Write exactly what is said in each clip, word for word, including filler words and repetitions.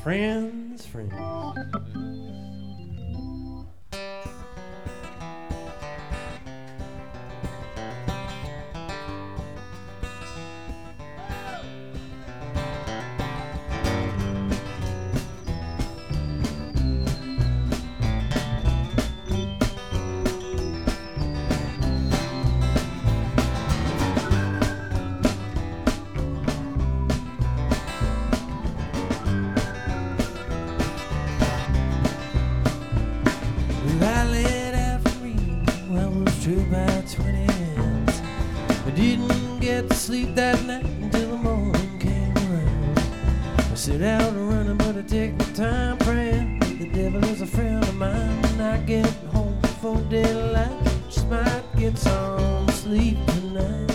friends, friends. Sleep that night until the morning came around. I sit out running, but I take my time praying. The devil is a friend of mine. When I get home before daylight, just might get some sleep tonight.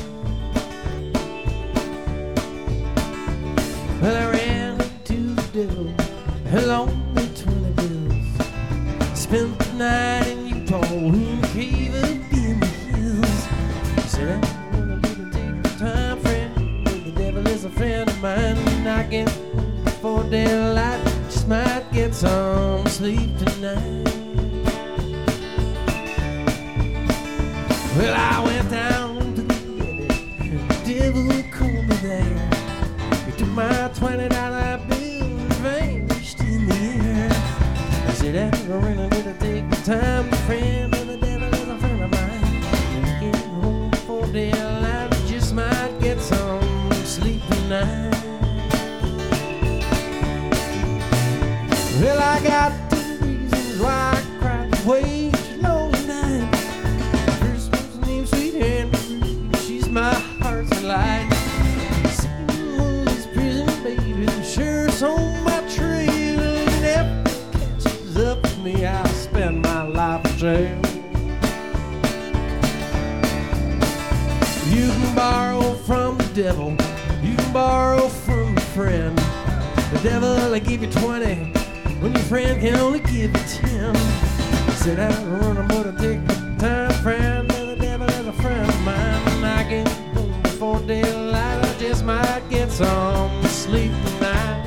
Well, I ran into the devil, he loaned me twenty bills. Spent the night in Utah in a cave up in the hills. I said, time friend, the devil is a friend of mine. And I get home before daylight, just might get some sleep tonight. Well, I went down to the levee, and the devil called me there. He took my twenty dollar bill and vanished in the air. I said, after I really did I take the time, friend, and the devil is a friend of mine. And I get home before daylight, might get some sleep tonight. Well, I got two reasons why I cried way too long tonight. First one's named Sweet Henry, she's my heart's delight. Second one's prison baby, sure's on my trail. And if it catches up with me, I'll spend my life in jail. You can borrow from the devil, you can borrow from a friend. The devil will give you twenty when your friend can only give you ten. Sit out and run, I'm gonna take the time, friend. And the devil is a friend of mine. And I get home before daylight, I just might get some sleep tonight.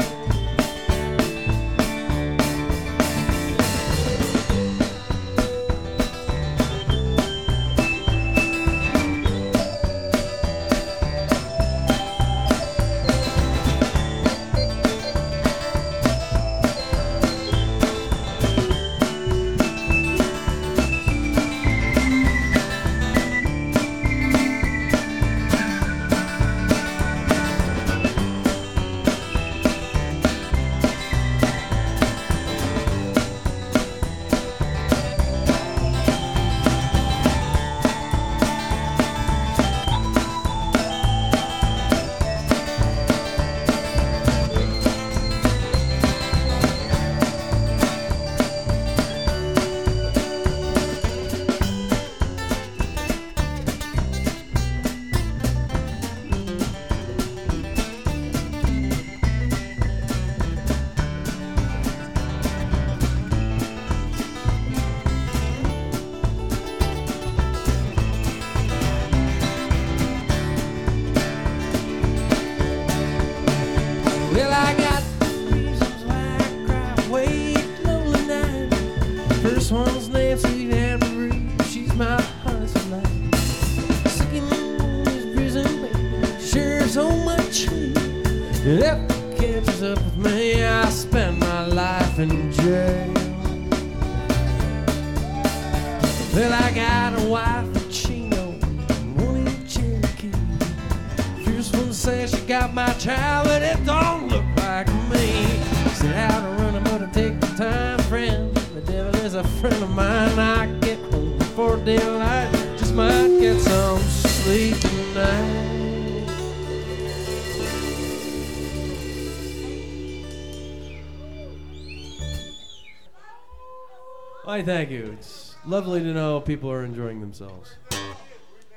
Why, thank you. It's lovely to know people are enjoying themselves.